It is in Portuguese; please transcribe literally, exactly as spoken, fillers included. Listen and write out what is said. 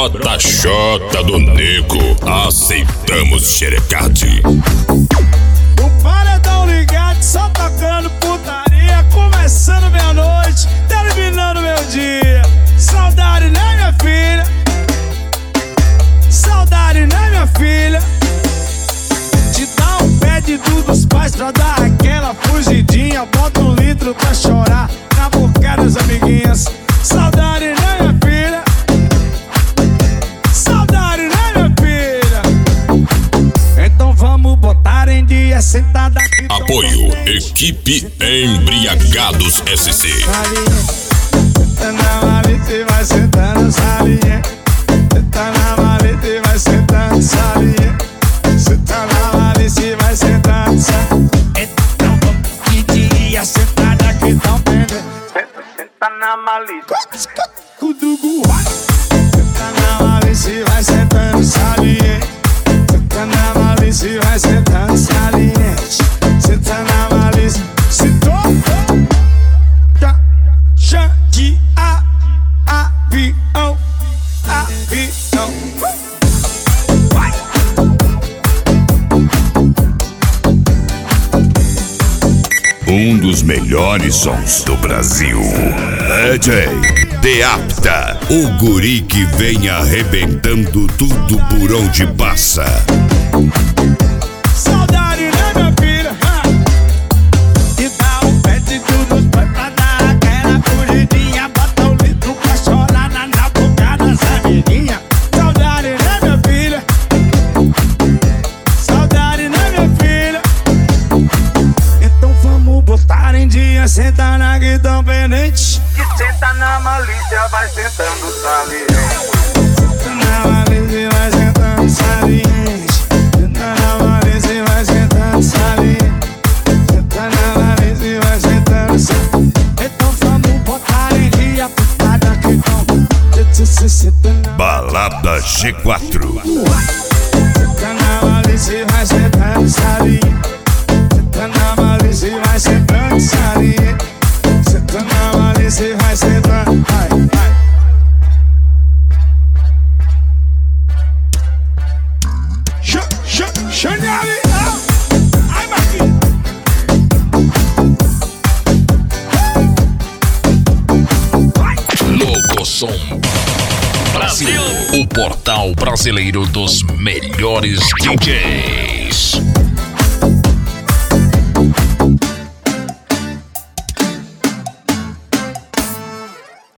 Brota Xota do Nego, aceitamos xerecate. O paredão ligado, só tocando putaria. Começando meia-noite, terminando meu dia. Saudade, né, minha filha? Saudade, né, minha filha? Te dá um pé de tudo dos pais pra dar aquela fugidinha. Bota um litro pra chorar na boca das amiguinhas. Saudade, né, minha filha? Saudade, né, minha filha? Então vamos botar em dia, sentada aqui. Apoio, equipe Embriagados S C. Tá na maleta e vai sentando, salinha. Tá na maleta e vai sentando, salinha. Cê tá na maleta e vai sentando, salinha. Então vamos de dia, sentada aqui tão pendendo. Senta na maleta. Cudugu. Senta na maleta e vai sentando, salinha. Senta na maleta e vai sentando, salinha. Senta na maleta, sentou. De a avião, avião. Vai. Um dos melhores sons do Brasil. D J Deapta, o guri que vem arrebentando tudo por onde passa. Saudade, né, minha filha? E dá um pé de tudo pra dar aquela fugidinha. Bota um litro pra chorar na, na boca das amiguinhas. Saudade, né, minha filha? Saudade, né, minha filha? Então vamos botar em dia, senta na guidão pendente. Que senta na malícia, vai sentando saliente. Senta na malícia e vai sentando saliente. Senta na malícia e vai sentando saliente. Senta na malícia e vai sentando saliente. Então vamos botar em dia, putada que não. Balada G quatro. Senta na malícia e vai sentando saliente. Senta na malícia e vai sentando saliente. Senta na malícia e vai sentando. Ai, ai. Xô, xô, Xanelli. Ai, Marquinhos. Locosom Brasil, o portal brasileiro dos melhores D Js.